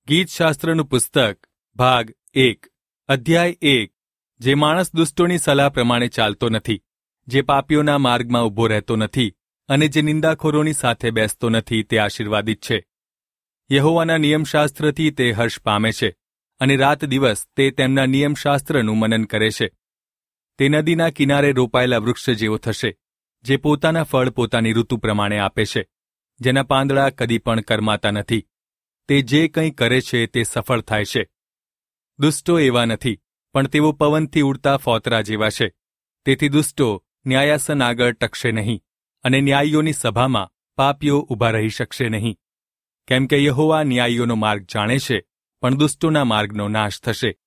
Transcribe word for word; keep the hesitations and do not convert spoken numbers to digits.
ગીતશાસ્ત્રનું પુસ્તક ભાગ એક અધ્યાય એક. જે માણસ દુષ્ટોની સલાહ પ્રમાણે ચાલતો નથી, જે પાપીઓના માર્ગમાં ઊભો રહેતો નથી અને જે નિંદાખોરોની સાથે બેસતો નથી, તે આશીર્વાદિત છે. યહોવાના નિયમશાસ્ત્રથી તે હર્ષ પામે છે અને રાત દિવસ તે તેમના નિયમશાસ્ત્રનું મનન કરે છે. તે નદીના કિનારે રોપાયેલા વૃક્ષ જેવો થશે, જે પોતાના ફળ પોતાની ઋતુ પ્રમાણે આપે છે, જેના પાંદડા કદી પણ કરમાતા નથી. તે જે કંઈ કરે છે તે સફળ થાય છે. દુષ્ટો એવા નથી, પણ તેઓ પવનથી ઉડતા ફોતરા જેવા છે. તેથી દુષ્ટો ન્યાયાસન આગળ ટકશે નહીં, અને ન્યાયીઓની સભામાં પાપીઓ ઊભા રહી શકશે નહીં. કેમ કે યહોવા ન્યાયીઓનો માર્ગ જાણે છે, પણ દુષ્ટોના માર્ગનો નાશ થશે.